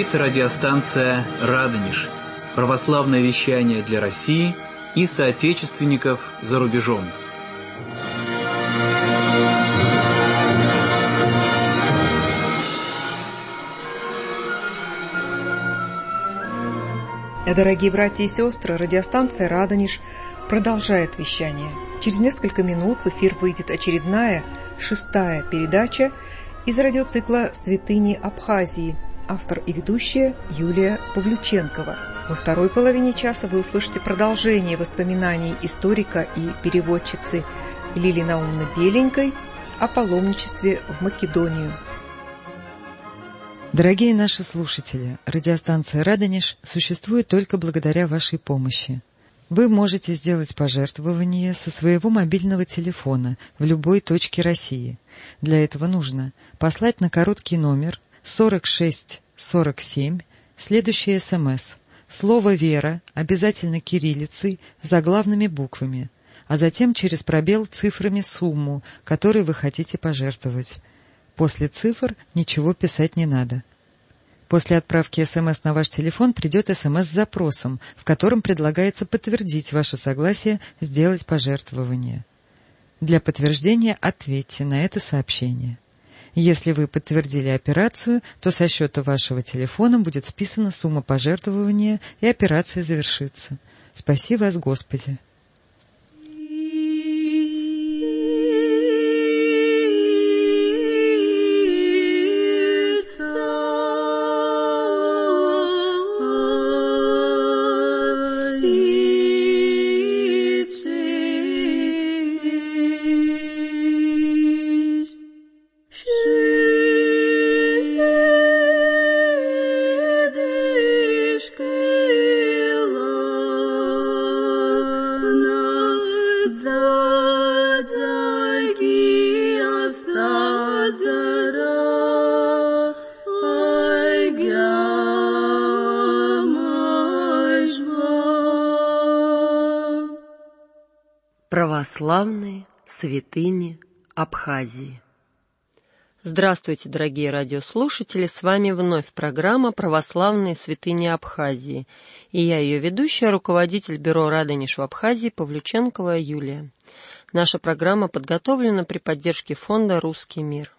говорит радиостанция «Радонеж». Православное вещание для России и соотечественников за рубежом. Дорогие братья и сестры, радиостанция «Радонеж» продолжает вещание. Через несколько минут в эфир выйдет очередная, 6-я передача из радиоцикла «Святыни Абхазии». Автор и ведущая Юлия Павлюченкова. Во второй половине часа вы услышите продолжение воспоминаний историка и переводчицы Лилии Наумовны Беленькой о паломничестве в Македонию. Дорогие наши слушатели, радиостанция «Радонеж» существует только благодаря вашей помощи. Вы можете сделать пожертвование со своего мобильного телефона в любой точке России. Для этого нужно послать на короткий номер 4647 следующий СМС. Слово «Вера» обязательно кириллицей, заглавными буквами, а затем через пробел цифрами сумму, которую вы хотите пожертвовать. После цифр ничего писать не надо. После отправки СМС на ваш телефон придет СМС с запросом, в котором предлагается подтвердить ваше согласие сделать пожертвование. Для подтверждения ответьте на это сообщение. Если вы подтвердили операцию, то со счета вашего телефона будет списана сумма пожертвования, и операция завершится. Спаси вас, Господи! Православные святыни Абхазии. Здравствуйте, дорогие радиослушатели! С вами вновь программа «Православные святыни Абхазии». И я ее ведущая, руководитель бюро «Радонеж» в Абхазии Павлюченкова Юлия. Наша программа подготовлена при поддержке фонда «Русский мир».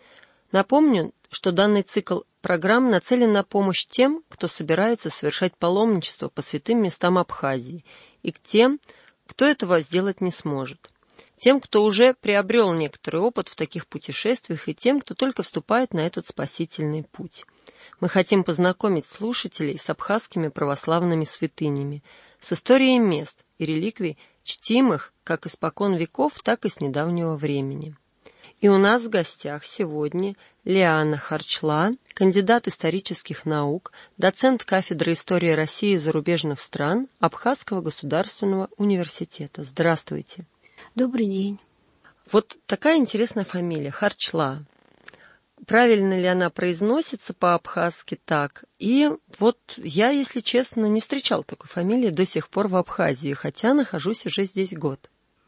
Напомню, что данный цикл программ нацелен на помощь тем, кто собирается совершать паломничество по святым местам Абхазии, и к тем, кто этого сделать не сможет. Тем, кто уже приобрел некоторый опыт в таких путешествиях, и тем, кто только вступает на этот спасительный путь. Мы хотим познакомить слушателей с абхазскими православными святынями, с историей мест и реликвий, чтимых как испокон веков, так и с недавнего времени. И у нас в гостях сегодня Лиана Харчла, кандидат исторических наук, доцент кафедры истории России и зарубежных стран Абхазского государственного университета. Здравствуйте. Добрый день. Вот такая интересная фамилия, Харчла. Правильно ли она произносится по-абхазски так? И вот я, если честно, не встречал такой фамилии до сих пор в Абхазии, хотя нахожусь уже здесь год.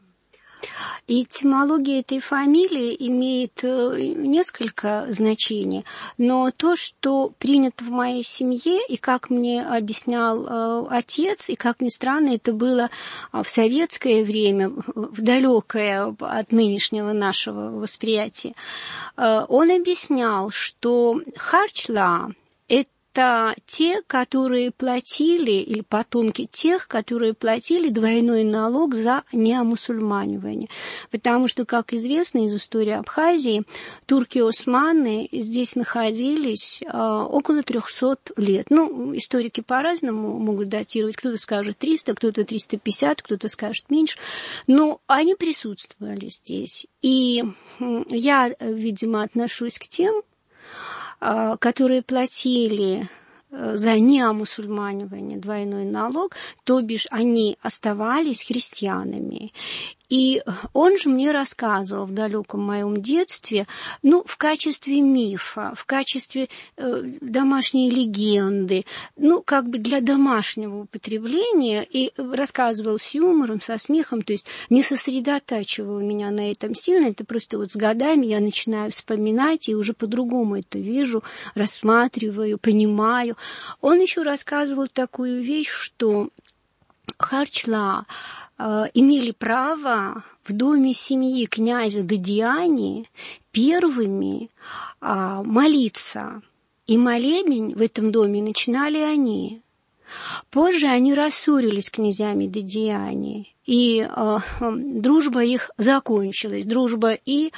Этимология этой фамилии имеет несколько значений, но то, что принято в моей семье, и как мне объяснял отец, и как ни странно, это было в советское время, в далекое от нынешнего нашего восприятия, он объяснял, что харчла – это те, которые платили, или потомки тех, которые платили двойной налог за неомусульманивание. Потому что, как известно из истории Абхазии, турки-османы здесь находились около 300 лет. Ну, историки по-разному могут датировать. Кто-то скажет 300, кто-то 350, кто-то скажет меньше. Но они присутствовали здесь. И я, видимо, отношусь к тем, которые платили за неомусульманивание двойной налог, то бишь они оставались христианами. И он же мне рассказывал в далеком моем детстве, ну, в качестве мифа, в качестве домашней легенды, ну, как бы для домашнего употребления, и рассказывал с юмором, со смехом, то есть не сосредотачивал меня на этом сильно, это просто вот с годами я начинаю вспоминать и уже по-другому это вижу, рассматриваю, понимаю. Он еще рассказывал такую вещь, что Харчла имели право в доме семьи князя Дадиани первыми молиться. И молебень в этом доме начинали они. Позже они рассорились с князьями Дадиани, и дружба их закончилась. Дружба и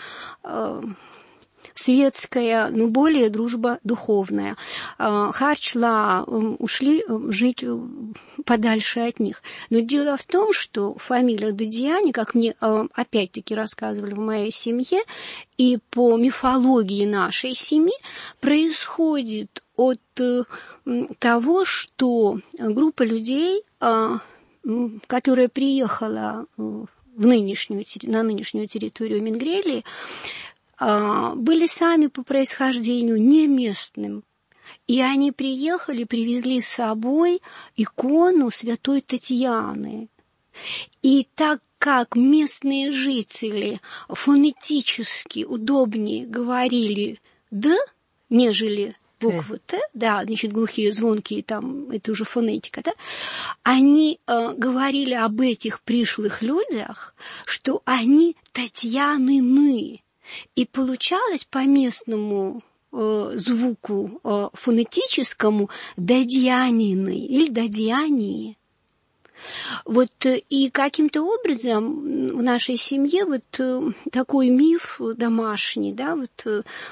светская, но более дружба духовная. Харчла ушли жить подальше от них. Но дело в том, что фамилия Дадиани, как мне опять-таки рассказывали в моей семье, и по мифологии нашей семьи, происходит от того, что группа людей, которая приехала на нынешнюю территорию Мингрелии, были сами по происхождению не местным. И они приехали, привезли с собой икону святой Татьяны. И так как местные жители фонетически удобнее говорили «д», нежели букву «т», да, значит, глухие, звонкие, там, это уже фонетика, да, они говорили об этих пришлых людях, что они Татьянины. И получалось по местному звуку фонетическому «дадьянины» или «дадьяни». Вот и каким-то образом в нашей семье вот такой миф домашний, да, вот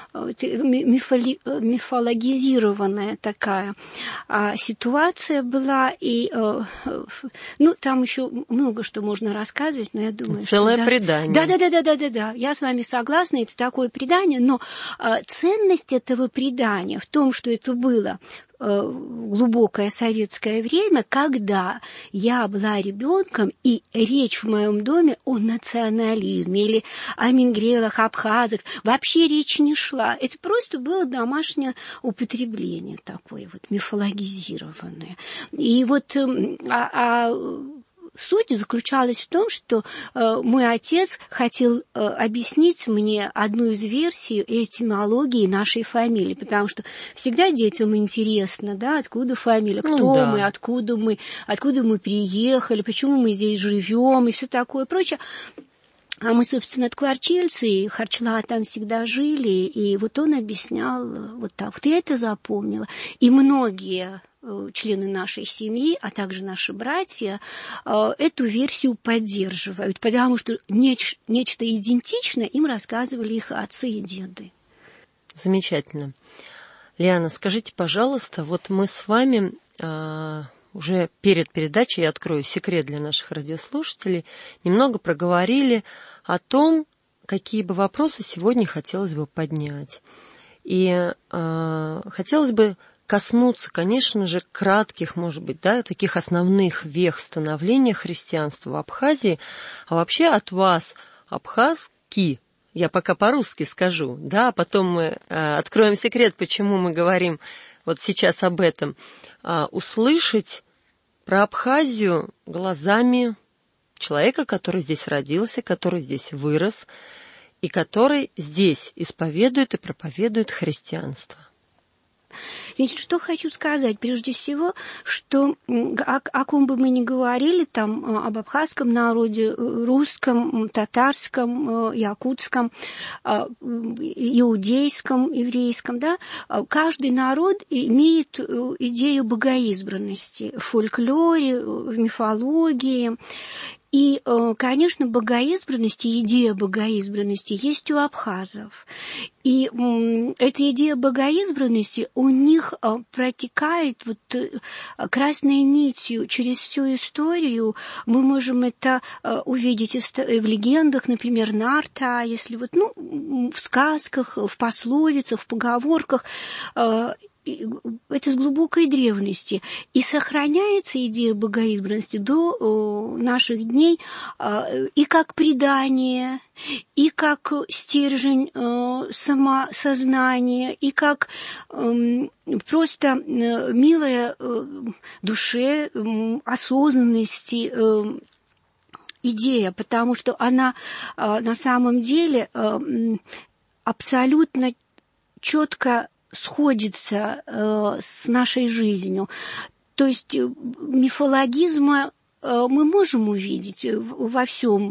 мифологизированная такая ситуация была, и ну там еще много что можно рассказывать, но я думаю, целое что предание. Да, я с вами согласна, это такое предание, но ценность этого предания в том, что это было глубокое советское время, когда я была ребенком, и речь в моем доме о национализме или о мингрелах, абхазах, вообще речь не шла. Это просто было домашнее употребление такое вот мифологизированное. И вот суть заключалась в том, что мой отец хотел объяснить мне одну из версий этимологии нашей фамилии, потому что всегда детям интересно, да, откуда фамилия, кто мы, откуда мы приехали, почему мы здесь живем и все такое прочее. А мы, собственно, ткварчельцы, и Харчла там всегда жили, и вот он объяснял вот так. Вот я это запомнила. И многие члены нашей семьи, а также наши братья, эту версию поддерживают, потому что нечто идентичное им рассказывали их отцы и деды. Замечательно. Лиана, скажите, пожалуйста, вот мы с вами уже перед передачей, я открою секрет для наших радиослушателей, немного проговорили о том, какие бы вопросы сегодня хотелось бы поднять. И хотелось бы коснуться, конечно же, кратких, может быть, да, таких основных вех становления христианства в Абхазии. А вообще от вас, абхазки, я пока по-русски скажу, да, а потом мы откроем секрет, почему мы говорим вот сейчас об этом, услышать про Абхазию глазами человека, который здесь родился, который здесь вырос и который здесь исповедует и проповедует христианство. Значит, что хочу сказать? Прежде всего, что о ком бы мы ни говорили, там, об абхазском народе, русском, татарском, якутском, иудейском, еврейском, да, каждый народ имеет идею богоизбранности в фольклоре, в мифологии. И, конечно, богоизбранность и идея богоизбранности есть у абхазов. И эта идея богоизбранности у них протекает вот красной нитью через всю историю. Мы можем это увидеть в легендах, например, Нарта, если вот, в сказках, в пословицах, в поговорках. это с глубокой древности. И сохраняется идея богоизбранности до наших дней и как предание, и как стержень самосознания, и как просто милая душе, осознанности идея, потому что она на самом деле абсолютно четко сходится с нашей жизнью. То есть мифологизма мы можем увидеть во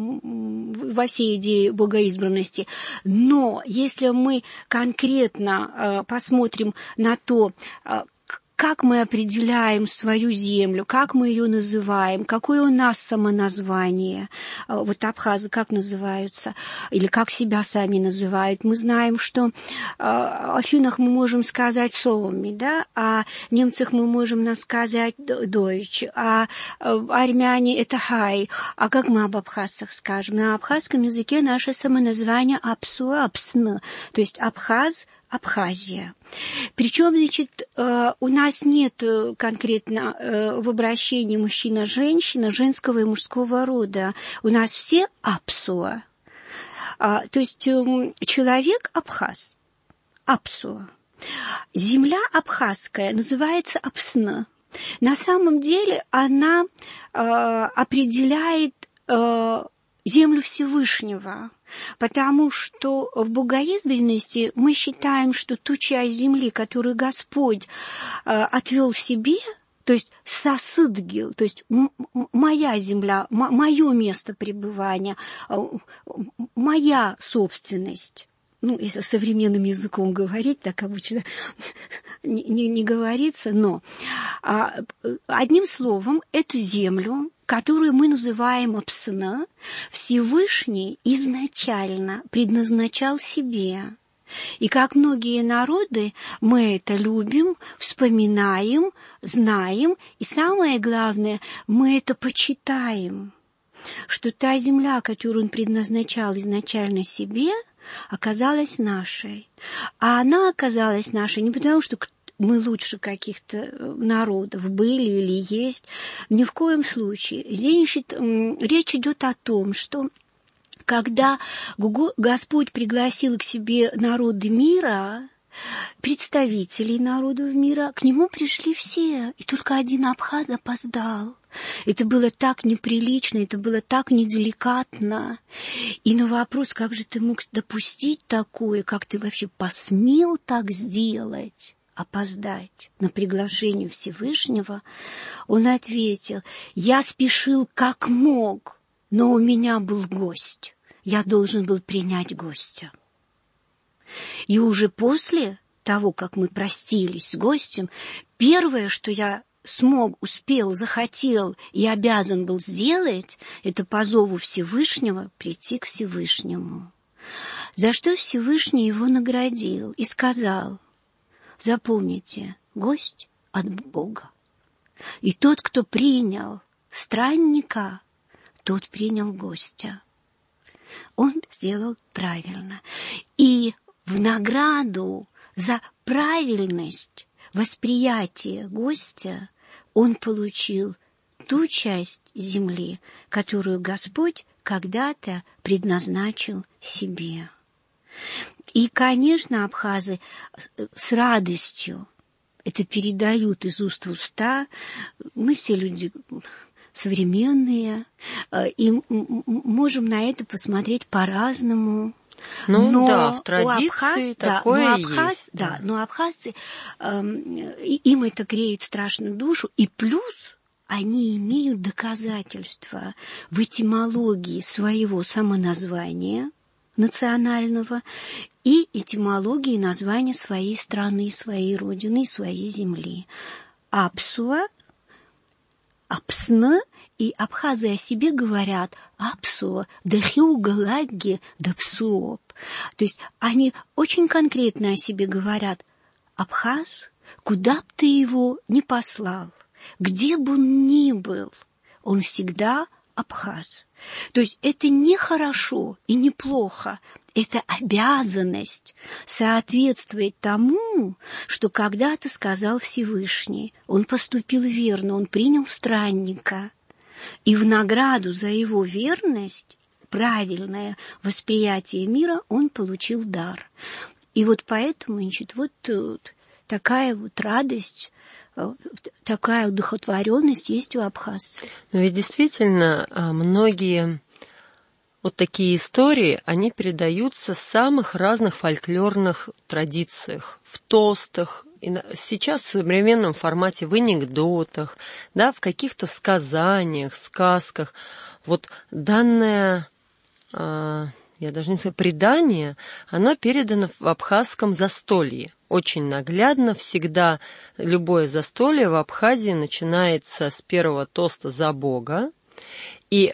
всей идее богоизбранности, но если мы конкретно посмотрим на то, как мы определяем свою землю, как мы ее называем, какое у нас самоназвание, вот абхазы как называются, или как себя сами называют. Мы знаем, что о финнах мы можем сказать «соуми», да, о немцах мы можем сказать «дойч», а армяне – это «хай». А как мы об абхазцах скажем? На абхазском языке наше самоназвание «апсуа», «апсн», то есть «абхаз», Абхазия. Причем, значит, у нас нет конкретно в обращении мужчина-женщина женского и мужского рода. У нас все апсуа. То есть человек абхаз. Апсуа. Земля абхазская называется апсна. На самом деле она определяет землю Всевышнего, потому что в богоизбранности мы считаем, что ту часть земли, которую Господь отвел себе, то есть сосыдгил, то есть моя земля, мое место пребывания, моя собственность. Ну, если современным языком говорить, так обычно не говорится, но одним словом, эту землю, которую мы называем Апсна, Всевышний изначально предназначал себе. И как многие народы, мы это любим, вспоминаем, знаем, и самое главное, мы это почитаем, что та земля, которую он предназначал изначально себе, оказалась нашей. А она оказалась нашей не потому, что мы лучше каких-то народов были или есть. Ни в коем случае. Здесь речь идет о том, что когда Господь пригласил к себе народы мира, представителей народов мира, к нему пришли все, и только один абхаз опоздал. Это было так неприлично, это было так неделикатно. И на вопрос, как же ты мог допустить такое, как ты вообще посмел так сделать, опоздать на приглашение Всевышнего, он ответил: я спешил как мог, но у меня был гость, я должен был принять гостя. И уже после того, как мы простились с гостем, первое, что я успел, захотел и обязан был сделать, это по зову Всевышнего прийти к Всевышнему. За что Всевышний его наградил и сказал: запомните, гость от Бога. И тот, кто принял странника, тот принял гостя. Он сделал правильно. И в награду за правильность восприятия гостя он получил ту часть земли, которую Господь когда-то предназначил себе. И, конечно, абхазы с радостью это передают из уст в уста. Мы все люди современные и можем на это посмотреть по-разному. Ну да, в традиции такое есть. Да, но абхазцы, им это греет страшно душу, и плюс они имеют доказательства в этимологии своего самоназвания национального и этимологии названия своей страны, своей родины, своей земли. Апсуа, Апсна, и абхазы о себе говорят «апсуа», «дахиугалагги», «дапсуоп». То есть они очень конкретно о себе говорят: абхаз, куда бы ты его ни послал, где бы он ни был, он всегда абхаз. То есть это не хорошо и не плохо, это обязанность соответствовать тому, что когда-то сказал Всевышний. Он поступил верно, он принял странника. И в награду за его верность, правильное восприятие мира, он получил дар. И вот поэтому, значит, вот такая вот радость, такая удохотворенность есть у абхазцев. Но ведь действительно многие вот такие истории, они передаются в самых разных фольклорных традициях, в тостах, сейчас в современном формате, в анекдотах, да, в каких-то сказаниях, сказках. Вот данное, я даже не знаю, предание, оно передано в абхазском застолье. Очень наглядно, всегда любое застолье в Абхазии начинается с первого тоста за Бога. И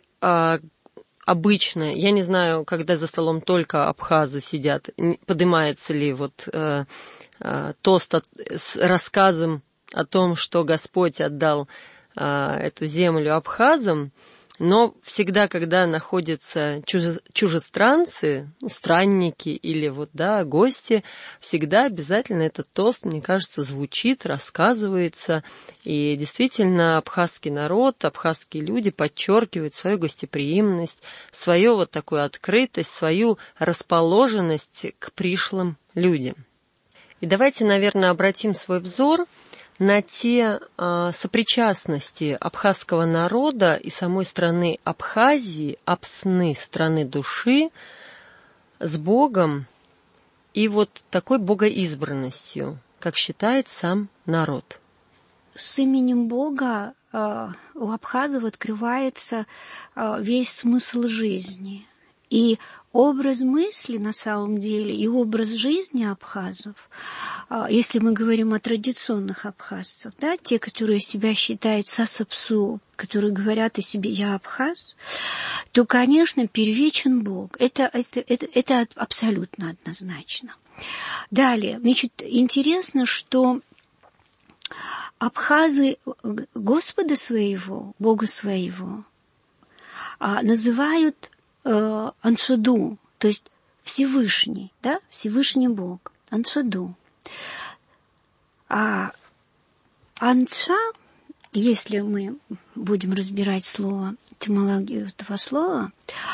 обычно, я не знаю, когда за столом только абхазы сидят, поднимается ли вот тост с рассказом о том, что Господь отдал эту землю абхазам, но всегда, когда находятся чужестранцы, странники или вот, да, гости, всегда обязательно этот тост, мне кажется, звучит, рассказывается. И действительно, абхазский народ, абхазские люди подчеркивают свою гостеприимность, свою вот такую открытость, свою расположенность к пришлым людям. И давайте, наверное, обратим свой взор на те сопричастности абхазского народа и самой страны Абхазии, Апсны, страны души, с Богом и вот такой богоизбранностью, как считает сам народ. С именем Бога у абхазов открывается весь смысл жизни. И образ мысли, на самом деле, и образ жизни абхазов, если мы говорим о традиционных абхазцах, да, те, которые себя считают сасапсу, которые говорят о себе «я абхаз», то, конечно, первичен Бог. Это абсолютно однозначно. Далее, значит, интересно, что абхазы Господа своего, Бога своего, называют Ансуду, то есть Всевышний, да, Всевышний Бог, Ансуду. А Анца, если мы будем разбирать слово, этимологию этого слова,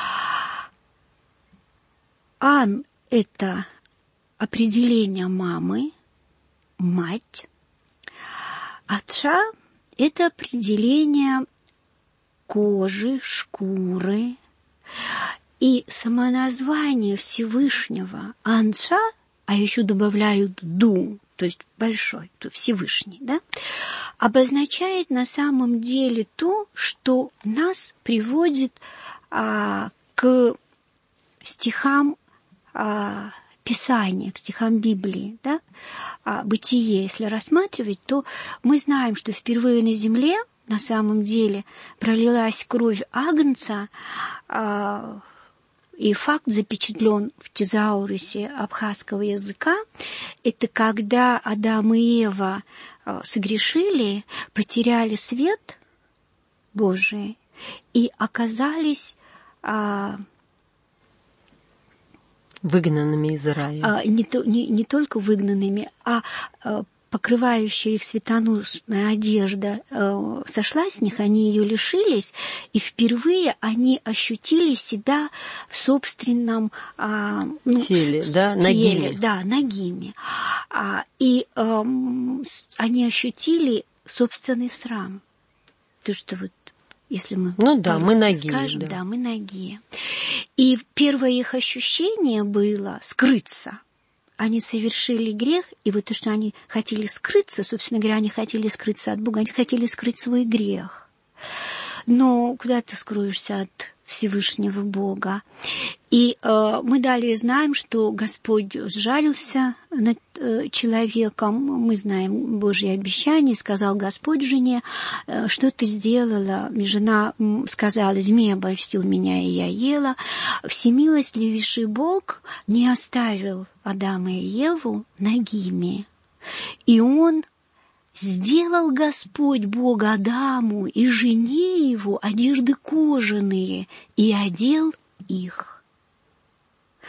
Ан – это определение мамы, мать, Ача – это определение кожи, шкуры. И самоназвание Всевышнего Анца, а еще добавляют ду, то есть большой, то Всевышний, да, обозначает на самом деле то, что нас приводит к стихам Писания, к стихам Библии, да, Бытие, если рассматривать, то мы знаем, что впервые на земле на самом деле пролилась кровь агнца, и факт запечатлен в тезаурусе абхазского языка. Это когда Адам и Ева согрешили, потеряли свет Божий и оказались выгнанными из рая. Не только выгнанными, а покрывающая их светоносная одежда сошла с них, они ее лишились, и впервые они ощутили себя в собственном теле, да, нагими. Да, нагими. И они ощутили собственный срам. То, что вот, если мы мы ноги, скажем, да, мы ноги. И первое их ощущение было скрыться. Они совершили грех, и вот то, что они хотели скрыться, собственно говоря, они хотели скрыться от Бога, они хотели скрыть свой грех. Но куда ты скроешься от Всевышнего Бога? И мы далее знаем, что Господь сжалился над человеком. Мы знаем Божье обещание. Сказал Господь жене: что ты сделала? Жена сказала: змей обольстил меня, и я ела. Всемилостливейший Бог не оставил Адама и Еву нагими. И он сделал Господь Бог Адаму и жене его одежды кожаные и одел их.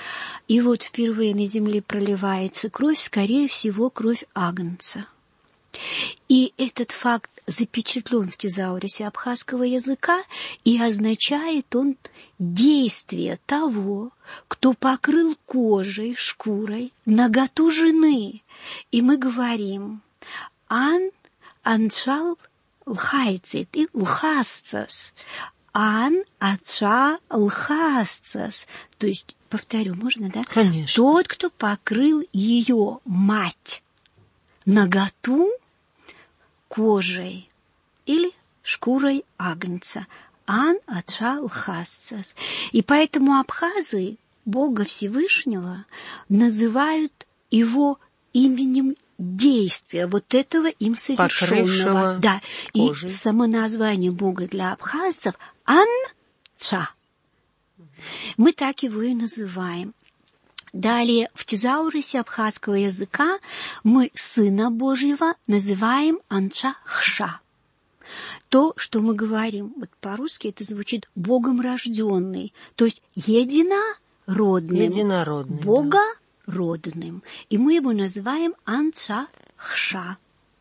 И вот впервые на земле проливается кровь, скорее всего, кровь агнца. И этот факт запечатлен в тезаурисе абхазского языка, и означает он действие того, кто покрыл кожей, шкурой наготу жены. И мы говорим «ан анчал лхайцит» и «лхасцас». «Ан ача лхасцас». То есть, повторю, можно, да? Конечно. Тот, кто покрыл ее мать наготу кожей или шкурой агнца. Ан ача лхасцас. И поэтому абхазы Бога Всевышнего называют его именем действия, вот этого им совершенного. Да. Кожей. И само название Бога для абхазцев Ан-Ча. Мы так его и называем. Далее, в тезаурисе абхазского языка мы Сына Божьего называем Анча-Хша. То, что мы говорим, вот по-русски это звучит Богом рожденный, то есть единородным, Богородным. Да. И мы его называем Анча-Хша.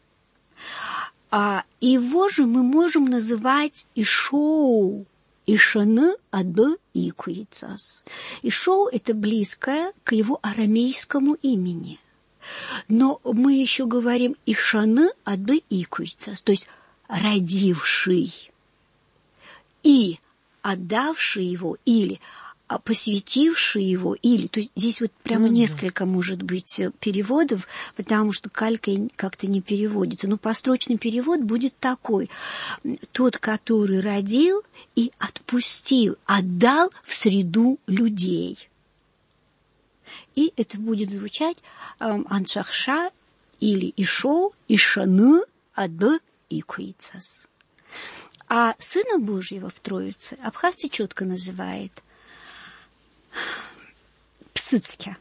А его же мы можем называть Ишоу. Ишаны адбы икуицас. Ишоу – это близкое к его арамейскому имени. Но мы еще говорим Ишаны адбы икуицас, то есть родивший и отдавший его, или посвятивший его, или, то есть здесь вот прямо несколько может быть переводов, потому что калькой как-то не переводится. Но построчный перевод будет такой: тот, который родил и отпустил, отдал в среду людей. И это будет звучать Аншахша или Ишоу, Ишаны, Адбы, Икуицас. А Сына Божьего в Троице абхазцы четко называет Псыцкя.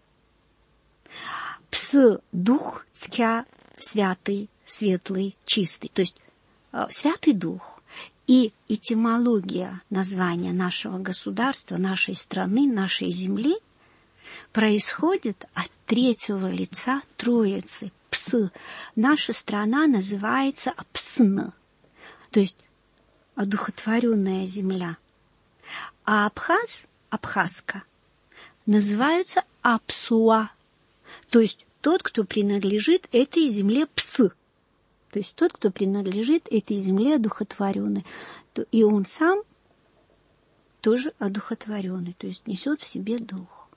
Псы – дух, цкя – святый, светлый, чистый. То есть святый дух. И этимология названия нашего государства, нашей страны, нашей земли происходит от третьего лица Троицы. Псы. Наша страна называется Апсна, то есть одухотворенная земля. А абхазка, называются Апсуа, то есть тот, кто принадлежит этой земле Псы, то есть тот, кто принадлежит этой земле одухотворенной. И он сам тоже одухотворенный, то есть несет в себе дух.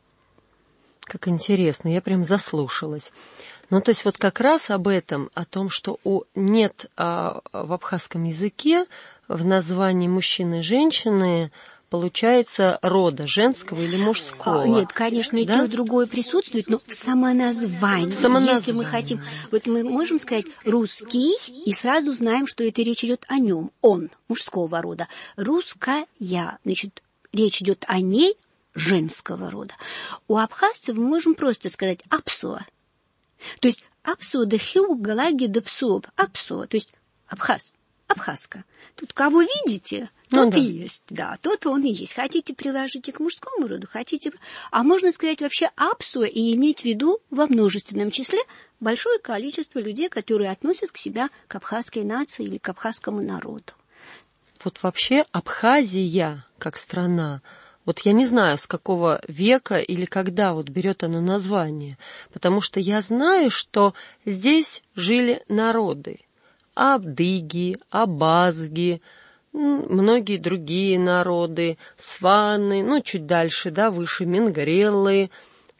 Как интересно, я прям заслушалась. Ну, то есть вот как раз об этом, о том, что нет в абхазском языке в названии мужчины и женщины получается рода женского или мужского. Нет, конечно, и то, и другое присутствует, но в самоназвании. Если мы хотим, вот мы можем сказать русский, и сразу знаем, что это речь идет о нем, он, мужского рода. Русская, значит, речь идет о ней, женского рода. У абхазцев мы можем просто сказать апсуа. То есть апсуа да хиу галаги да псуоб. Апсуа, то есть абхаз, абхазка. Тут кого видите, тот и есть, да, тот он и есть. Хотите, приложите к мужскому роду, хотите... А можно сказать вообще апсуа и иметь в виду во множественном числе большое количество людей, которые относят к себя к абхазской нации или к абхазскому народу. Вот вообще Абхазия как страна, вот я не знаю, с какого века или когда вот берет оно название, потому что я знаю, что здесь жили народы. Абдыги, абазги, многие другие народы, сваны, ну, чуть дальше, да, выше мингреллы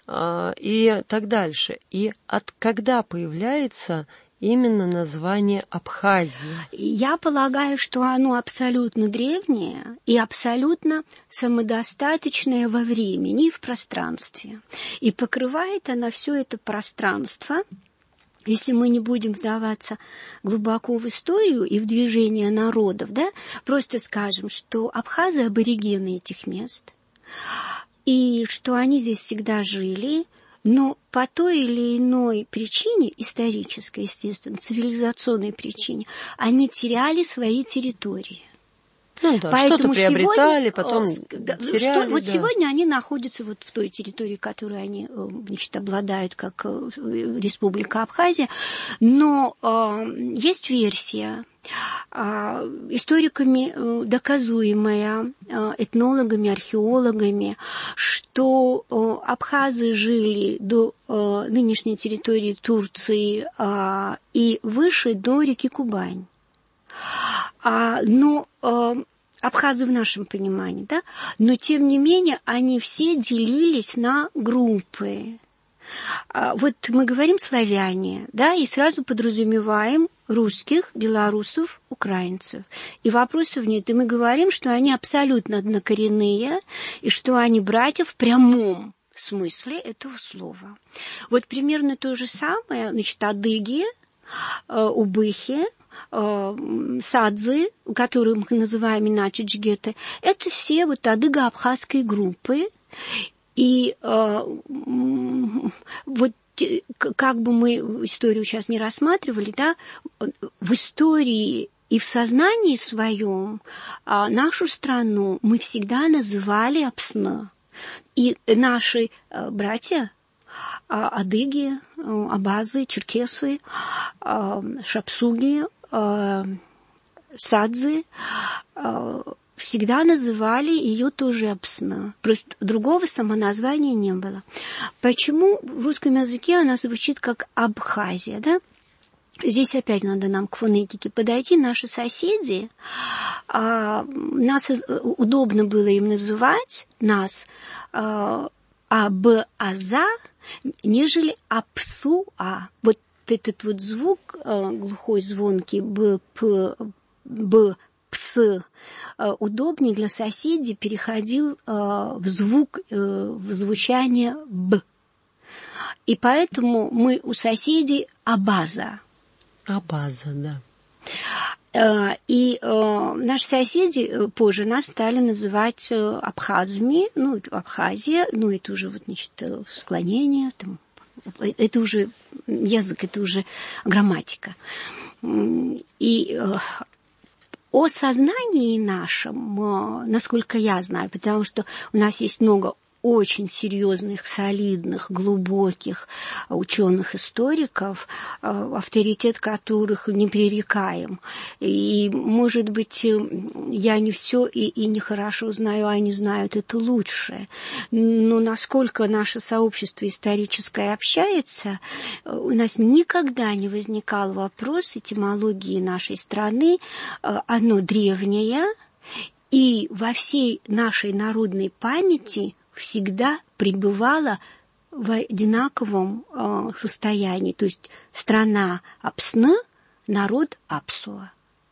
и так дальше. И когда появляется именно название Абхазии? Я полагаю, что оно абсолютно древнее и абсолютно самодостаточное во времени и в пространстве. И покрывает она все это пространство. Если мы не будем вдаваться глубоко в историю и в движение народов, да, просто скажем, что абхазы – аборигены этих мест, и что они здесь всегда жили, но по той или иной причине, исторической, естественно, цивилизационной причине, они теряли свои территории. Ну да, что-то приобретали, потом теряли. Вот сегодня они находятся вот в той территории, которой они, значит, обладают, как Республика Абхазия. Но есть версия, историками доказуемая, этнологами, археологами, что абхазы жили до нынешней территории Турции и выше до реки Кубань. Но абхазы в нашем понимании, да, но тем не менее они все делились на группы. Вот мы говорим славяне, да, и сразу подразумеваем русских, белорусов, украинцев. И вопросов нет. И мы говорим, что они абсолютно однокоренные, и что они братья в прямом смысле этого слова. Вот примерно то же самое, значит, адыги, убыхи, садзы, которые мы называем иначе джигеты, это все вот адыго-абхазской группы. И вот как бы мы историю сейчас не рассматривали, да, в истории и в сознании своем нашу страну мы всегда называли Апсна. И наши братья, адыги, абазы, черкесы, шапсуги, садзы, всегда называли ее тоже Апсна. Просто другого самоназвания не было. Почему в русском языке она звучит как Абхазия, да? Здесь опять надо нам к фонетике подойти. Наши соседи, нас удобно было им называть, нас Абаза, нежели Апсуа. Вот этот вот звук, глухой, звонкий, Пс, удобнее для соседей переходил в звук, в звучание Б. И поэтому мы у соседей Абаза. Абаза, да. И наши соседи позже нас стали называть абхазами, ну, Абхазия, ну, это уже вот, значит, склонение, там, это уже язык, это уже грамматика. И о сознании нашем, насколько я знаю, потому что у нас есть много очень серьезных, солидных, глубоких ученых-историков, авторитет которых непререкаем. И, может быть, я не все и нехорошо знаю, а они знают это лучше. Но насколько наше сообщество историческое общается, у нас никогда не возникал вопрос этимологии нашей страны. Оно древнее, и во всей нашей народной памяти всегда пребывала в одинаковом состоянии. То есть страна Апсна, народ Апсуа.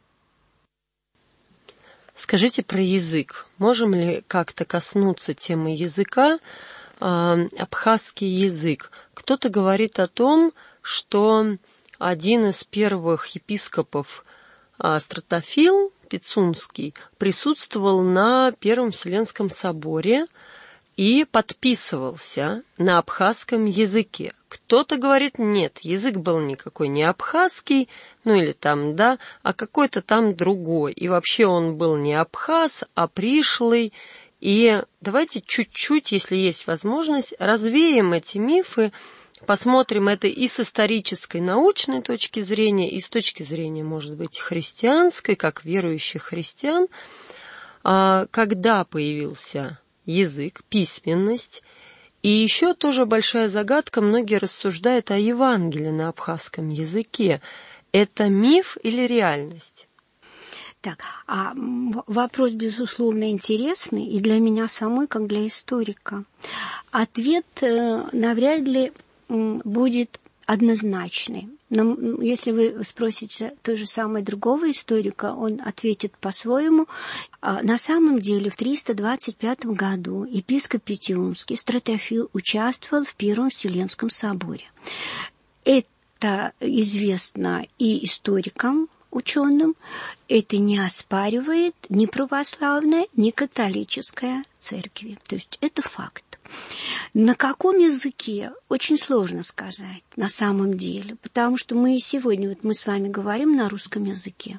Скажите про язык. Можем ли как-то коснуться темы языка? Абхазский язык. Кто-то говорит о том, что один из первых епископов Стратофил Пицунский присутствовал на Первом Вселенском соборе и подписывался на абхазском языке. Кто-то говорит, нет, язык был никакой не абхазский, ну или там, да, а какой-то там другой. И вообще он был не абхаз, а пришлый. И давайте чуть-чуть, если есть возможность, развеем эти мифы, посмотрим это и с исторической, научной точки зрения, и с точки зрения, может быть, христианской, как верующих христиан. Когда появился язык, письменность. И еще тоже большая загадка, многие рассуждают о Евангелии на абхазском языке. Это миф или реальность? Так, вопрос, безусловно, интересный и для меня самой, как для историка. Ответ навряд ли будет однозначный. Но если вы спросите то же самое другого историка, он ответит по-своему. На самом деле в 325 году епископ Петиумский Стратофил участвовал в Первом Вселенском соборе. Это известно и историкам, ученым. Это не оспаривает ни православная, ни католическая церкви. То есть это факт. На каком языке? Очень сложно сказать на самом деле, потому что мы и сегодня, вот мы с вами говорим на русском языке.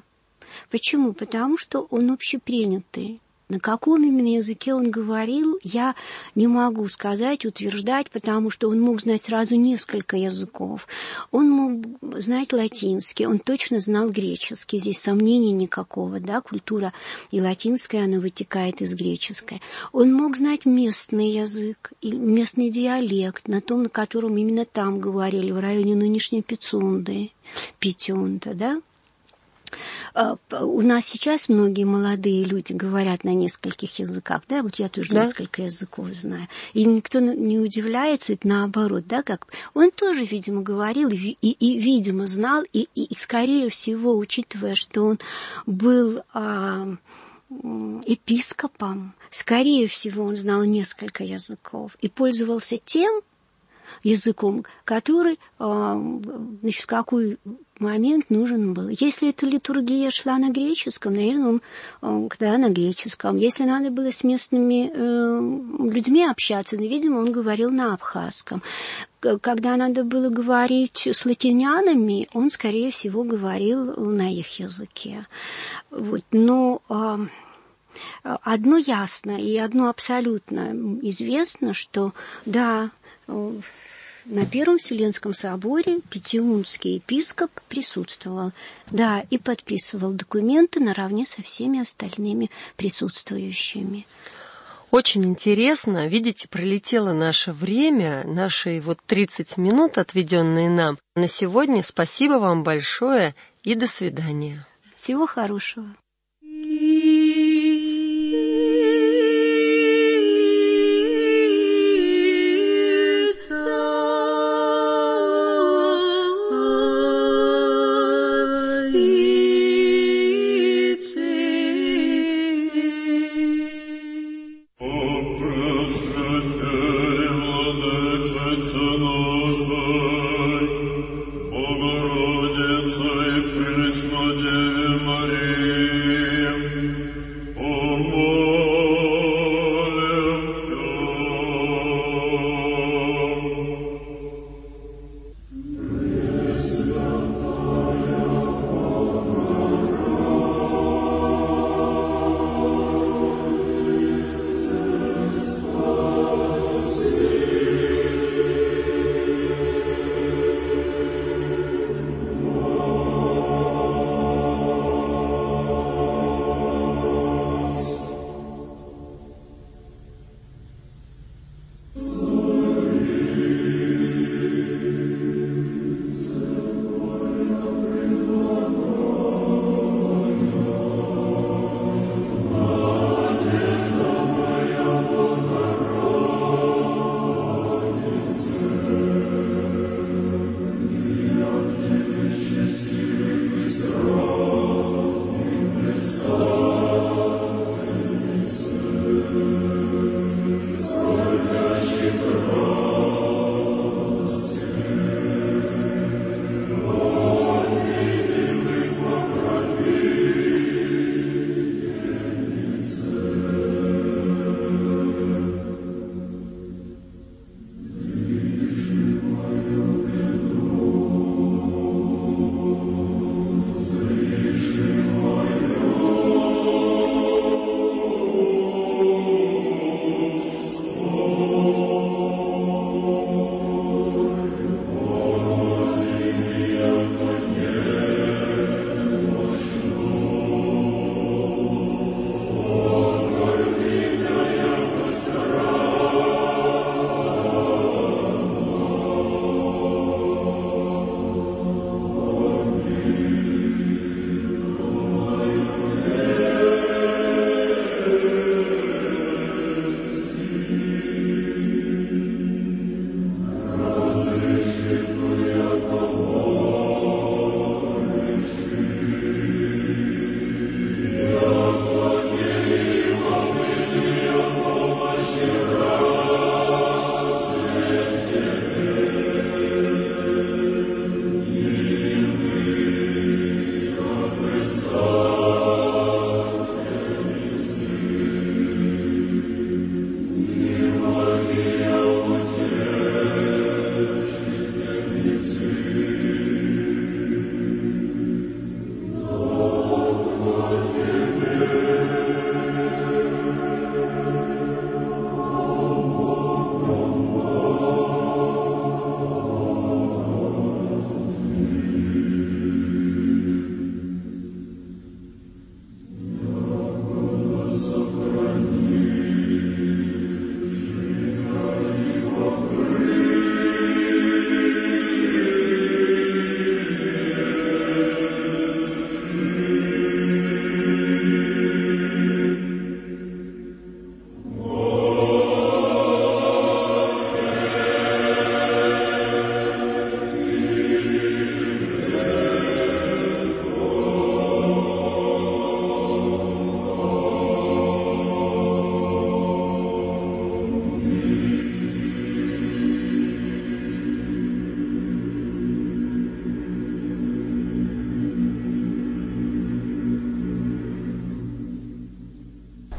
Почему? Потому что он общепринятый. На каком именно языке он говорил, я не могу сказать, утверждать, потому что он мог знать сразу несколько языков. Он мог знать латинский, он точно знал греческий. Здесь сомнений никакого, да, культура и латинская, она вытекает из греческой. Он мог знать местный язык, местный диалект, на том, на котором именно там говорили, в районе нынешней Пицунды, Питюнта, да. У нас сейчас многие молодые люди говорят на нескольких языках, да, вот я тоже несколько языков знаю, и никто не удивляется, это наоборот, да, как он тоже, видимо, говорил и видимо, знал, и скорее всего, учитывая, что он был епископом, скорее всего, он знал несколько языков и пользовался тем языком, который, значит, в какой момент нужен был. Если эта литургия шла на греческом, наверное, он на греческом. Если надо было с местными людьми общаться, видимо, он говорил на абхазском. Когда надо было говорить с латинянами, он, скорее всего, говорил на их языке. Вот. Но одно ясно и одно абсолютно известно, что, да, на Первом Вселенском соборе питиунский епископ присутствовал, да, и подписывал документы наравне со всеми остальными присутствующими. Очень интересно. Видите, пролетело наше время, наши 30 минут, отведенные нам. На сегодня спасибо вам большое и до свидания. Всего хорошего.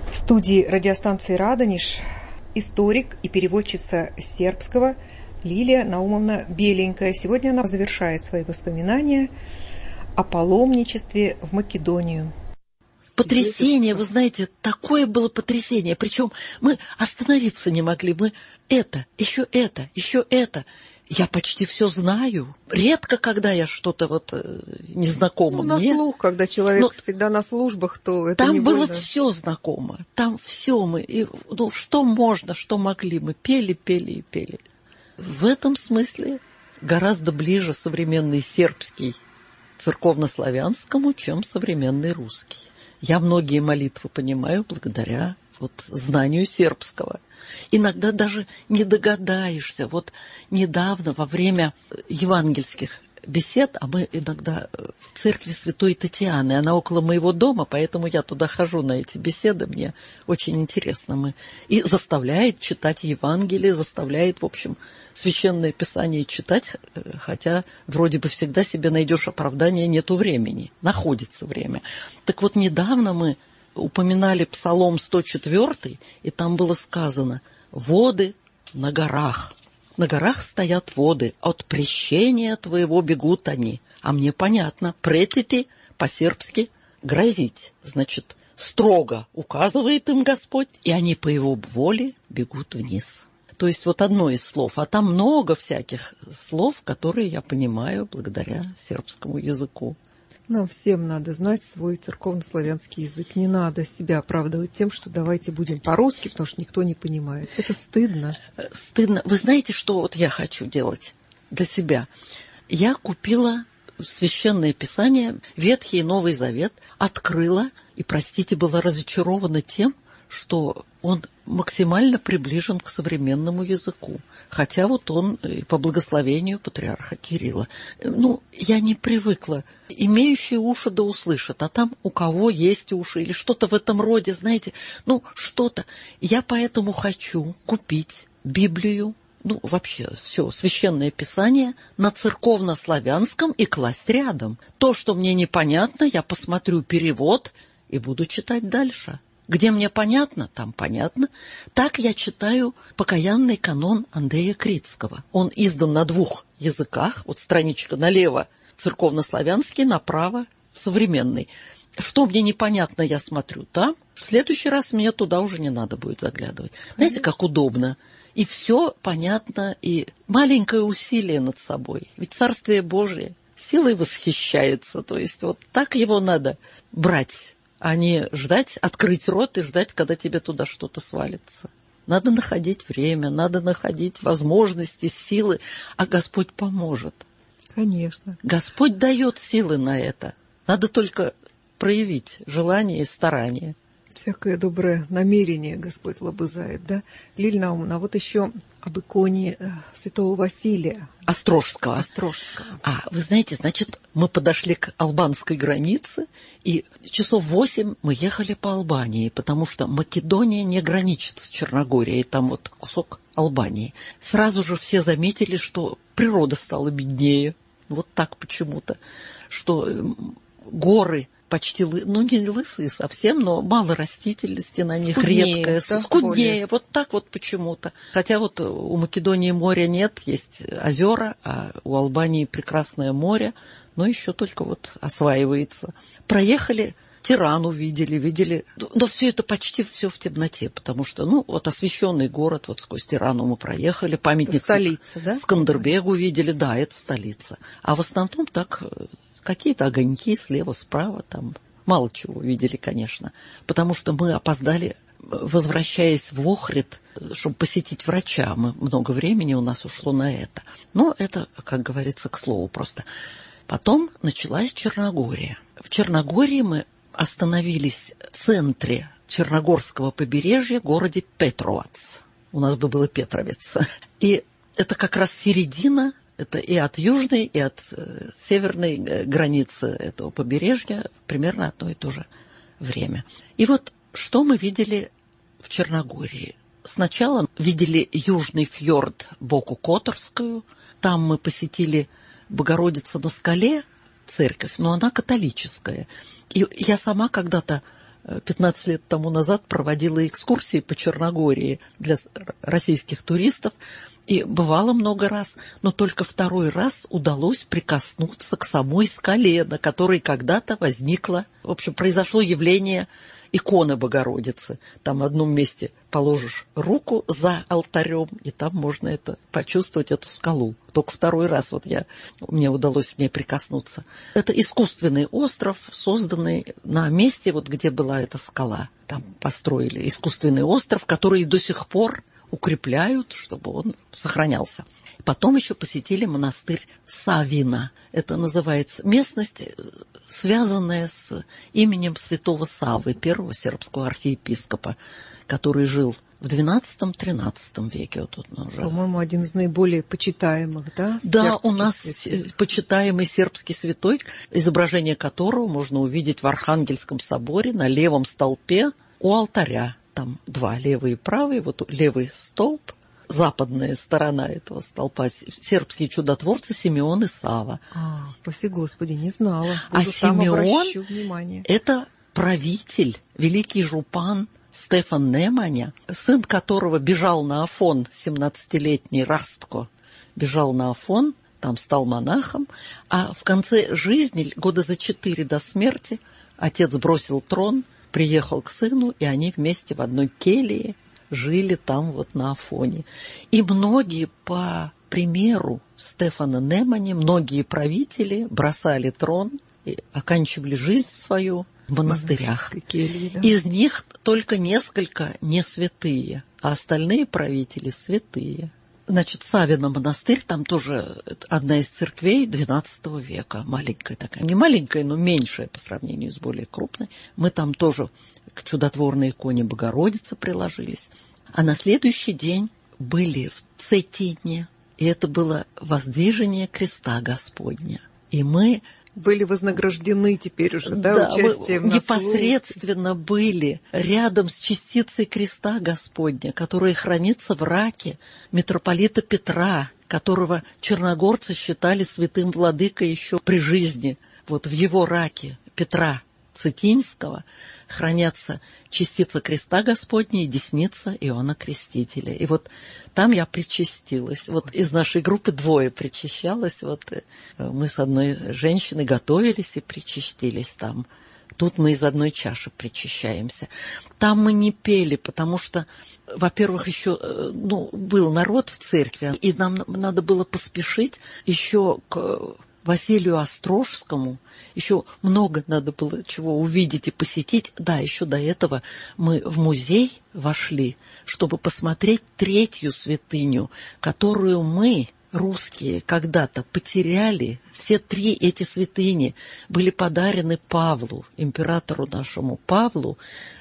В студии радиостанции «Радонеж» историк и переводчица с сербского Лилия Наумовна Беленькая. Сегодня она завершает свои воспоминания о паломничестве в Македонию. Потрясение, вы знаете, такое было потрясение. Причем мы остановиться не могли. Мы еще это. Я почти все знаю. Редко, когда я что-то незнакомо мне. На слух, когда человек всегда на службах, то это там не было больно. все знакомо. Там все мы. Что можно, что могли, мы пели. В этом смысле гораздо ближе современный сербский церковнославянскому, чем современный русский. Я многие молитвы понимаю благодаря знанию сербского. Иногда даже не догадаешься. Недавно во время евангельских бесед, а мы иногда в церкви Святой Татьяны, она около моего дома, поэтому я туда хожу на эти беседы, мне очень интересно. И заставляет читать Евангелие, заставляет, в общем, Священное Писание читать, хотя вроде бы всегда себе найдешь оправдание, нету времени, находится время. Так вот, недавно мы упоминали Псалом 104, и там было сказано: «Воды на горах». На горах стоят воды, от прещения твоего бегут они. А мне понятно, претити по-сербски грозить. Значит, строго указывает им Господь, и они по его воле бегут вниз. То есть одно из слов, а там много всяких слов, которые я понимаю благодаря сербскому языку. Нам всем надо знать свой церковнославянский язык. Не надо себя оправдывать тем, что давайте будем по-русски, потому что никто не понимает. Это стыдно. Стыдно. Вы знаете, что я хочу делать для себя? Я купила Священное Писание, Ветхий и Новый Завет, открыла и, простите, была разочарована тем, что он максимально приближен к современному языку. Хотя он по благословению патриарха Кирилла. Я не привыкла. Имеющие уши да услышат, а там у кого есть уши или что-то в этом роде, знаете, что-то. Я поэтому хочу купить Библию, вообще все, Священное Писание на церковнославянском и класть рядом. То, что мне непонятно, я посмотрю перевод и буду читать дальше. Где мне понятно, там понятно. Так я читаю покаянный канон Андрея Крицкого. Он издан на 2 языках. Страничка налево церковнославянский, направо современный. Что мне непонятно, я смотрю там. В следующий раз мне туда уже не надо будет заглядывать. Знаете, как удобно. И все понятно, и маленькое усилие над собой. Ведь Царствие Божие силой восхищается. То есть так его надо брать, а не ждать, открыть рот и ждать, когда тебе туда что-то свалится. Надо находить время, надо находить возможности, силы, а Господь поможет. Конечно. Господь дает силы на это. Надо только проявить желание и старание. Всякое доброе намерение Господь лобызает, да? Лилия Наумовна, еще об иконе святого Василия Острожского. Вы знаете, значит, мы подошли к албанской границе, и часов 8 мы ехали по Албании, потому что Македония не граничит с Черногорией, там кусок Албании. Сразу же все заметили, что природа стала беднее, так почему-то, что горы почти, не лысые совсем, но мало растительности на них, редкая, скуднее, так почему-то. Хотя у Македонии моря нет, есть озера, а у Албании прекрасное море, но еще только осваивается. Проехали, Тирану видели, но все это почти все в темноте, потому что, освященный город, сквозь Тирану мы проехали, памятник столица, да? Скандербегу видели, да, это столица. А в основном так... Какие-то огоньки слева, справа, там мало чего видели, конечно, потому что мы опоздали, возвращаясь в Охрид, чтобы посетить врача. Много времени у нас ушло на это. Но это, как говорится, к слову просто. Потом началась Черногория. В Черногории мы остановились в центре Черногорского побережья, городе Петровац. У нас бы было Петровец. И это как раз середина. Это и от южной, и от северной границы этого побережья примерно одно и то же время. И что мы видели в Черногории. Сначала видели южный фьорд Боку Которскую. Там мы посетили Богородицу на скале, церковь, но она католическая. И я сама когда-то 15 лет тому назад проводила экскурсии по Черногории для российских туристов. И бывало много раз, но только второй раз удалось прикоснуться к самой скале, на которой когда-то возникла... В общем, произошло явление иконы Богородицы. Там в одном месте положишь руку за алтарем, и там можно это почувствовать, эту скалу. Только второй раз мне удалось к ней прикоснуться. Это искусственный остров, созданный на месте, где была эта скала. Там построили искусственный остров, который до сих пор укрепляют, чтобы он сохранялся. Потом еще посетили монастырь Савина. Это называется местность, связанная с именем святого Саввы, первого сербского архиепископа, который жил в XII-XIII веке. По-моему, один из наиболее почитаемых, да? Да, у нас почитаемый сербский святой, изображение которого можно увидеть в Архангельском соборе на левом столпе у алтаря. Там два, левый и правый, левый столб, западная сторона этого столпа, сербские чудотворцы Симеон и Сава. Спаси Господи, не знала. А Симеон – это правитель, великий жупан Стефан Неманя, сын которого бежал на Афон, 17-летний Растко, бежал на Афон, там стал монахом, а в конце жизни, года за 4 до смерти, отец бросил трон, приехал к сыну, и они вместе в одной келье жили там на Афоне. И многие, по примеру Стефана Немани, многие правители бросали трон и оканчивали жизнь свою в монастырях. Кельи, да. Из них только несколько не святые, а остальные правители святые. Значит, Савино монастырь, там тоже одна из церквей XII века, маленькая такая. Не маленькая, но меньшая по сравнению с более крупной. Мы там тоже к чудотворной иконе Богородицы приложились. А на следующий день были в Цетине, и это было воздвижение креста Господня. И мы... Были вознаграждены теперь уже, участием мы непосредственно были рядом с частицей креста Господня, которая хранится в раке митрополита Петра, которого черногорцы считали святым владыкой еще при жизни. В его раке Петра Цетинского хранятся частица креста Господня и десница Иоанна Крестителя. И там я причастилась. Из нашей группы 2 причащалось. Мы с одной женщиной готовились и причастились там. Тут мы из одной чаши причащаемся. Там мы не пели, потому что, во-первых, еще был народ в церкви, и нам надо было поспешить еще к Василию Острожскому. Еще много надо было чего увидеть и посетить. Да, еще до этого мы в музей вошли, чтобы посмотреть 3-ю святыню, которую мы, русские, когда-то потеряли. Все 3 эти святыни были подарены Павлу, императору нашему Павлу,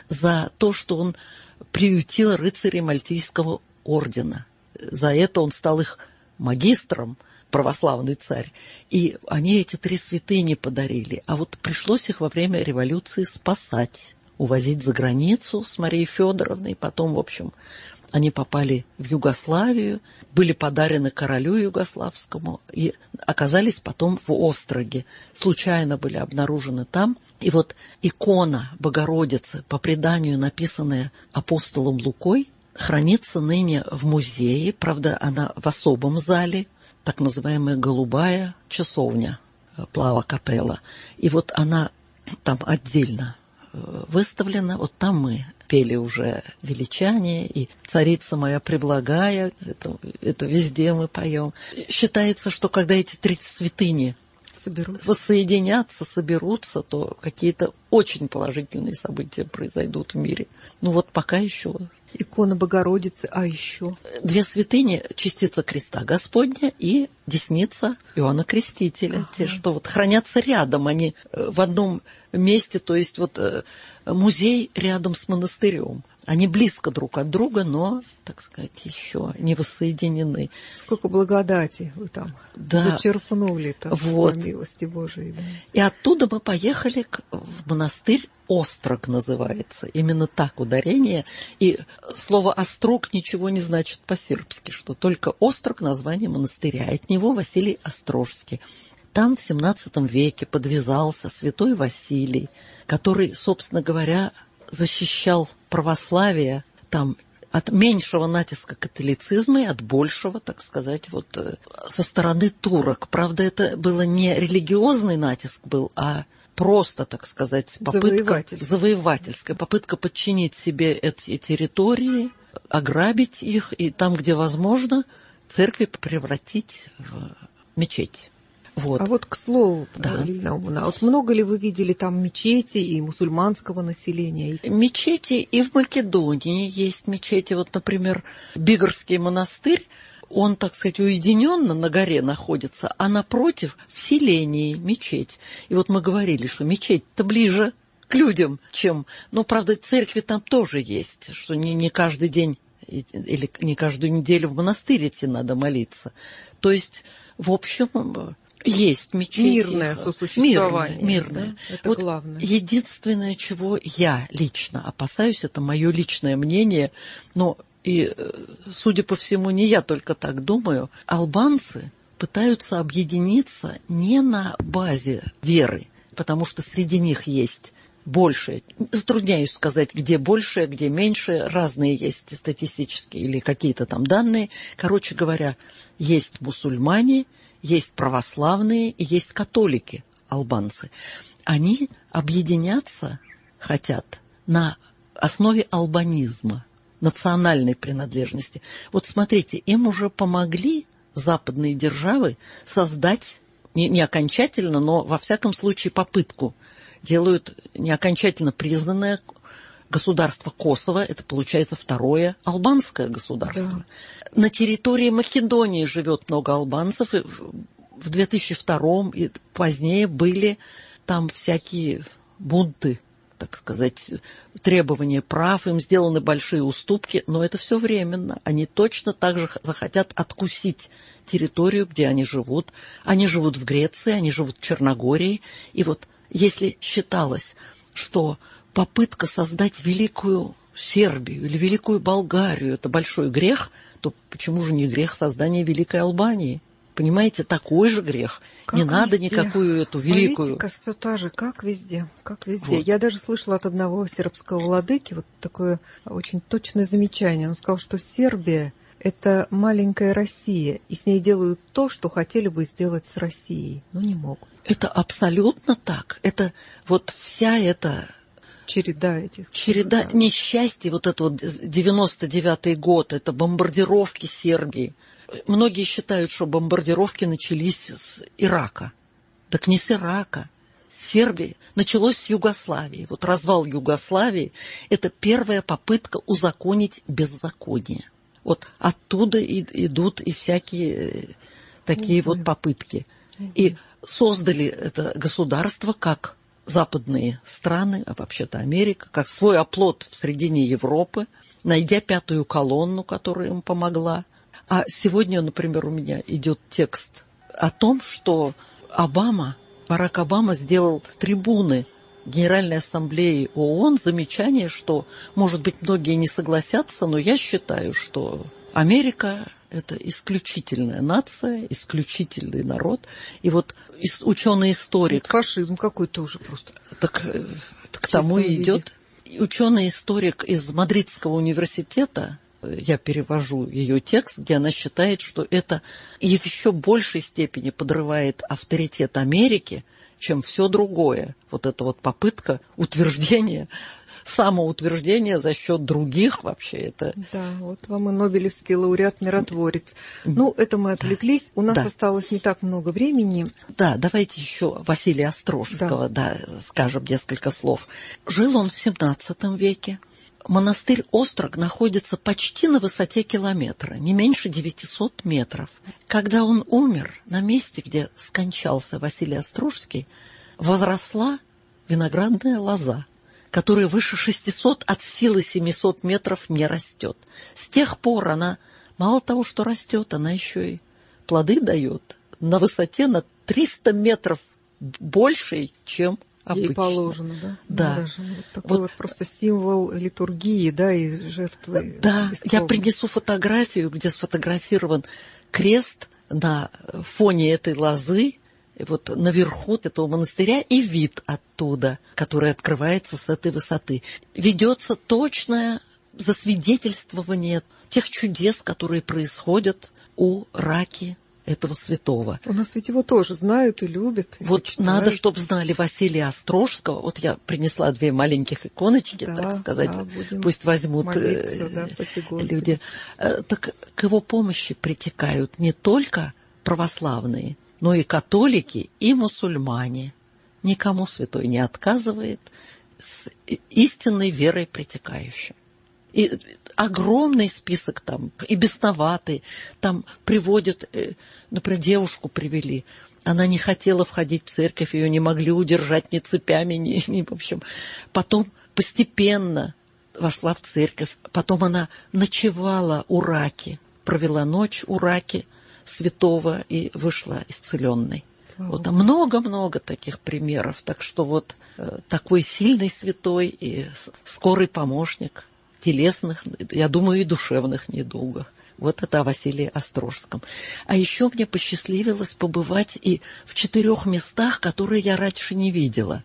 за то, что он приютил рыцарей Мальтийского ордена. За это он стал их магистром, православный царь. И они эти 3 святыни подарили. А пришлось их во время революции спасать, увозить за границу с Марией Федоровной. Потом, в общем, они попали в Югославию, были подарены королю югославскому и оказались потом в Остроге. Случайно были обнаружены там. И икона Богородицы, по преданию написанная апостолом Лукой, хранится ныне в музее. Правда, она в особом зале, так называемая голубая часовня, Плава Капелла. И она там отдельно выставлена. Там мы пели уже величание, и «Царица моя преблагая», это везде мы поем. Считается, что когда эти 3 святыни воссоединятся, соберутся, то какие-то очень положительные события произойдут в мире. Пока еще... Икона Богородицы, а еще? 2 святыни, частица креста Господня и десница Иоанна Крестителя. Те, что хранятся рядом, они в одном месте, то есть музей рядом с монастырем. Они близко друг от друга, но, так сказать, еще не воссоединены. Сколько благодати вы там зачерпнули-то по милости Божией. Да. И оттуда мы поехали в монастырь Острог называется. Именно так ударение. И слово «острог» ничего не значит по-сербски, что только Острог — название монастыря. От него Василий Острожский. Там в XVII веке подвязался святой Василий, который, собственно говоря, защищал православие там от меньшего натиска католицизма и от большего, так сказать, вот со стороны турок. Правда, это было не религиозный натиск был, а просто, так сказать, попытка завоевательская, попытка подчинить себе эти территории, ограбить их и там, где возможно, церкви превратить в мечеть. Вот. А вот к слову, Да. Лилия Наумовна, вот много ли вы видели там мечети и мусульманского населения? Мечети и в Македонии есть мечети. Вот, например, Бигорский монастырь, он, так сказать, уединенно на горе находится, а напротив в селении мечеть. И вот мы говорили, что мечеть-то ближе к людям, чем... Ну, правда, церкви там тоже есть, что не каждый день или не каждую неделю в монастырь идти надо молиться. То есть, в общем... Есть мечети. Мирное сосуществование. Мирное. Да? Это вот главное. единственное, чего я лично опасаюсь, это мое личное мнение, но и, судя по всему, не я только так думаю, албанцы пытаются объединиться не на базе веры, потому что среди них есть большее, затрудняюсь сказать, где большее, где меньшее, разные есть статистические или какие-то там данные. Короче говоря, есть мусульмане, есть православные и есть католики, албанцы. Они объединяться хотят на основе албанизма, национальной принадлежности. Вот смотрите, им уже помогли западные державы создать, не окончательно, но во всяком случае попытку. Делают не окончательно признанное государство Косово, это получается второе албанское государство. Да. На территории Македонии живет много албанцев, и в 2002 и позднее были там всякие бунты, так сказать, требования прав, им сделаны большие уступки, но это все временно. Они точно так же захотят откусить территорию, где они живут. Они живут в Греции, они живут в Черногории. И вот если считалось, что попытка создать великую Сербию или великую Болгарию – это большой грех, то почему же не грех создания великой Албании? Понимаете, такой же грех. Как не везде. Надо никакую эту великую... Политика все та же, как везде, как везде. Вот. Я даже слышала от одного сербского владыки вот такое очень точное замечание. Он сказал, что Сербия – это маленькая Россия, и с ней делают то, что хотели бы сделать с Россией, но не могут. Это абсолютно так. Это вот вся эта... Череда несчастий, вот это вот 99-й год, это бомбардировки Сербии. Многие считают, что бомбардировки начались с Ирака. Так не с Ирака. С Сербии. Началось с Югославии. Вот развал Югославии – это первая попытка узаконить беззаконие. Вот оттуда идут и всякие такие вот попытки. И создали это государство как западные страны, а вообще-то Америка, как свой оплот в середине Европы, найдя пятую колонну, которая им помогла. А сегодня, например, у меня идет текст о том, что Барак Обама сделал трибуны Генеральной Ассамблеи ООН замечание, что, может быть, многие не согласятся, но я считаю, что Америка – это исключительная нация, исключительный народ. И вот ученый-историк... Фашизм какой-то уже просто. Так к тому и идет. Ученый-историк из Мадридского университета, я перевожу ее текст, где она считает, что это в еще большей степени подрывает авторитет Америки, чем все другое. Вот эта вот попытка утверждения, самоутверждения за счет других вообще это... Да, вот вам и Нобелевский лауреат-миротворец. Ну, это мы отвлеклись. У нас осталось не так много времени. Да, давайте еще Василия Островского, скажем несколько слов. Жил он в XVII веке. Монастырь Острог находится почти на высоте километра, не меньше 900 метров. Когда он умер, на месте, где скончался Василий Острожский, возросла виноградная лоза, которая выше 600, от силы 700 метров не растет. С тех пор она, мало того, что растет, она еще и плоды дает на высоте на 300 метров больше, чем обычно. Ей положено, да? Да. Даже вот такой вот просто символ литургии, да, и жертвы. Да, я принесу фотографию, где сфотографирован крест на фоне этой лозы. вот наверху этого монастыря и вид оттуда, который открывается с этой высоты. Ведется точное засвидетельствование тех чудес, которые происходят у Раки этого святого. У нас ведь его тоже знают и любят. И вот почитают. Надо, чтобы знали Василия Острожского. Вот я принесла 2 маленьких иконочки, да, так сказать. Да, пусть возьмут люди. Так к его помощи притекают не только православные, но и католики, и мусульмане. Никому святой не отказывает, с истинной верой притекающим. И огромный список там, и бесноватый. Там приводят, например, девушку привели. Она не хотела входить в церковь, ее не могли удержать ни цепями, ни в общем. Потом постепенно вошла в церковь. Потом она ночевала у Раки, провела ночь у Раки святого и вышла исцеленной. Вот там много-много таких примеров. Так что вот такой сильный святой и скорый помощник телесных, я думаю, и душевных недугах. Вот это о Василии Острожском. А еще мне посчастливилось побывать и в 4 местах, которые я раньше не видела.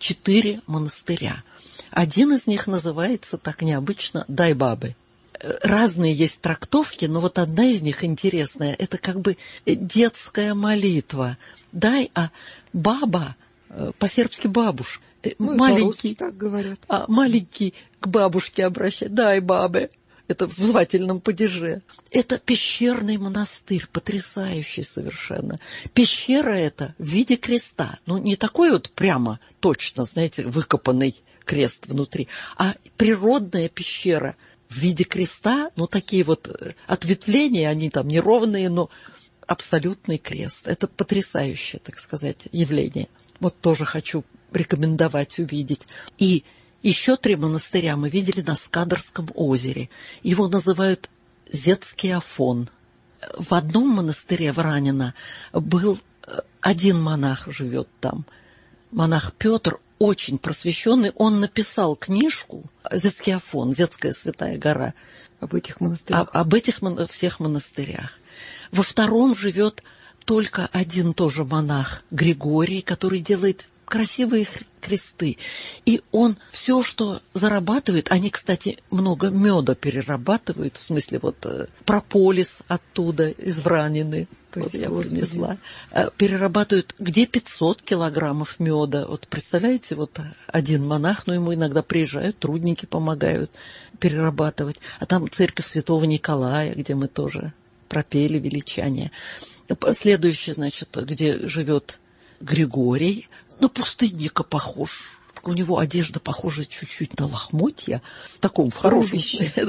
4 монастыря. Один из них называется так необычно Дай-Бабы. Разные есть трактовки, но вот одна из них интересная. Это как бы детская молитва. Дай, а баба, по-сербски бабушка. Маленький, так говорят. Маленький к бабушке обращает. Дай, бабе. Это в звательном падеже. Это пещерный монастырь, потрясающий совершенно. Пещера эта в виде креста. Ну, не такой вот прямо точно, знаете, выкопанный крест внутри, а природная пещера в виде креста, ну, такие вот ответвления, они там неровные, но абсолютный крест. Это потрясающее, так сказать, явление. Вот тоже хочу рекомендовать увидеть. И еще 3 монастыря мы видели на Скадерском озере. Его называют Зетский Афон. В одном монастыре в Ранино был один монах, живет там. Монах Петр, очень просвещенный. Он написал книжку «Зетский Афон», Зетская Святая Гора. Об этих монастырях. Об этих всех монастырях. Во втором живет только один тоже монах, Григорий, который делает красивые кресты. И он все, что зарабатывает, они, кстати, много меда перерабатывают, в смысле вот прополис оттуда из Вранины, вот я принесла, перерабатывают где 500 килограммов меда. Вот представляете, вот один монах, но ему иногда приезжают, трудники помогают перерабатывать. А там церковь Святого Николая, где мы тоже пропели величание. Следующее, значит, где живет Григорий, на пустынника похож. У него одежда похожа чуть-чуть на лохмотья. В таком, в хорошем...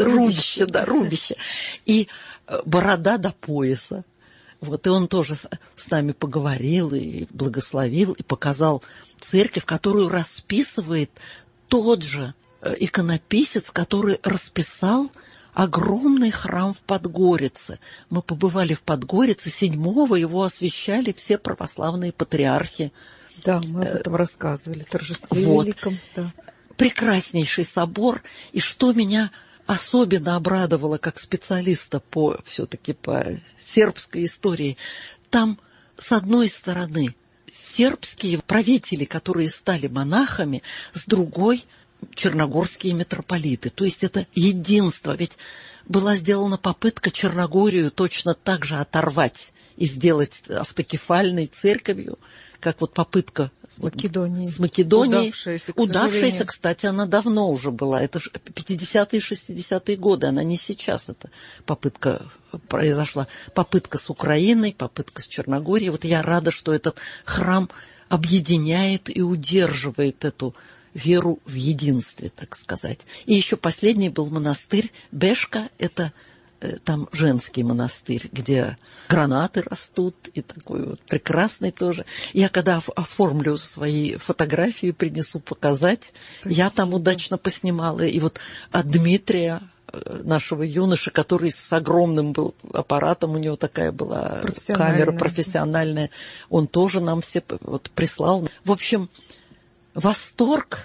Рубище. И борода до пояса. Вот, и он тоже с нами поговорил и благословил, и показал церковь, которую расписывает тот же иконописец, который расписал огромный храм в Подгорице. Мы побывали в Подгорице, 7-го его освящали все православные патриархи. Да, мы об этом рассказывали, торжестве вот. великом. Да. Прекраснейший собор. И что меня особенно обрадовало как специалиста все-таки по сербской истории, там, с одной стороны, сербские правители, которые стали монахами, с другой — черногорские митрополиты. То есть это единство. Ведь была сделана попытка Черногорию точно так же оторвать и сделать автокефальной церковью, как вот попытка с Македонией. Удавшаяся, кстати, она давно уже была. Это же 50-е, 60-е годы. Она не сейчас, эта попытка произошла. Попытка с Украиной, попытка с Черногорией. Вот я рада, что этот храм объединяет и удерживает эту веру в единстве, так сказать. И еще последний был монастырь Бешка. Это там женский монастырь, где гранаты растут, и такой вот прекрасный тоже. Я когда оформлю свои фотографии, принесу показать, спасибо. Я там удачно поснимала. И вот от Дмитрия, нашего юноши, который с огромным был аппаратом, у него такая была камера профессиональная, он тоже нам все вот прислал. В общем, восторг,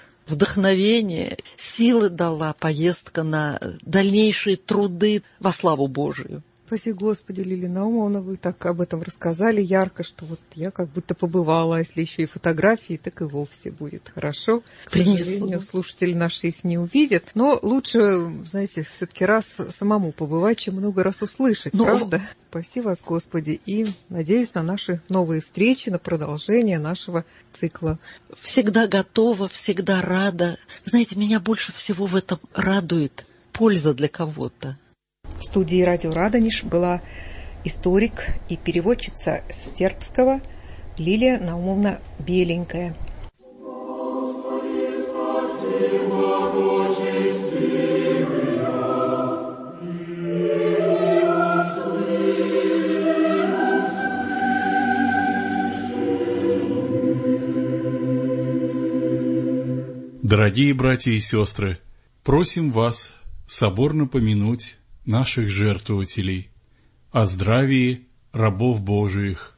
вдохновение, силы дала поездка на дальнейшие труды во славу Божию. Спаси Господи, Лилия Наумовна, вы так об этом рассказали ярко, что вот я как будто побывала, а если еще и фотографии, так и вовсе будет хорошо. К сожалению, слушатели наши их не увидят, но лучше, знаете, все-таки раз самому побывать, чем много раз услышать, правда? Спаси вас, Господи, и надеюсь на наши новые встречи, на продолжение нашего цикла. Всегда готова, всегда рада. Знаете, меня больше всего в этом радует польза для кого-то. В студии «Радио Радонеж» была историк и переводчица с сербского Лилия Наумовна Беленькая. Дорогие братья и сестры, просим вас соборно помянуть наших жертвователей, о здравии рабов Божиих.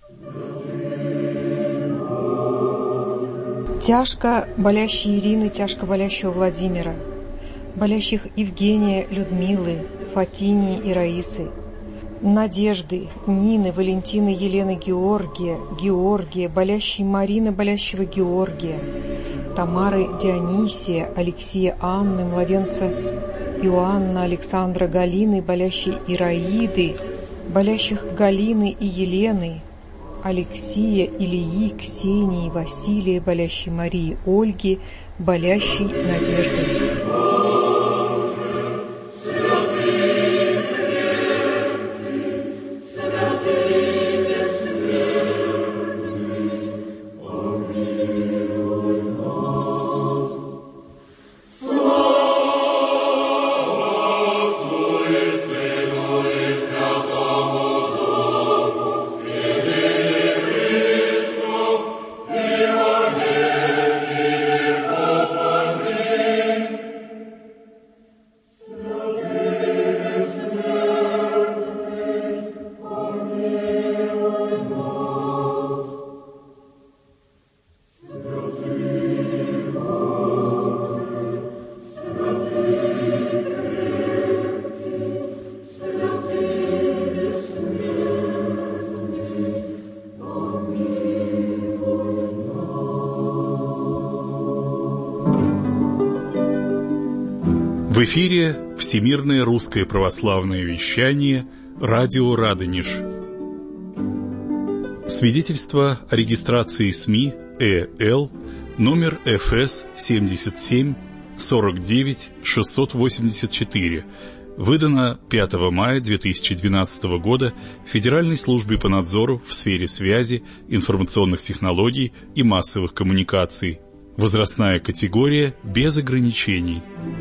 Тяжко болящей Ирины, тяжко болящего Владимира, болящих Евгения, Людмилы, Фатинии и Раисы, Надежды, Нины, Валентины, Елены, Георгия, болящей Марины, болящего Георгия, Тамары, Дионисия, Алексея, Анны, младенца Иоанна, Александра, Галины, болящей Ираиды, болящих Галины и Елены, Алексия, Ильи, Ксении, Василия, болящей Марии, Ольги, болящей Надежды. В эфире Всемирное русское православное вещание «Радио Радонеж». Свидетельство о регистрации СМИ ЭЛ номер ФС 77 49 684, выдано 5 мая 2012 года Федеральной службе по надзору в сфере связи, информационных технологий и массовых коммуникаций. Возрастная категория без ограничений.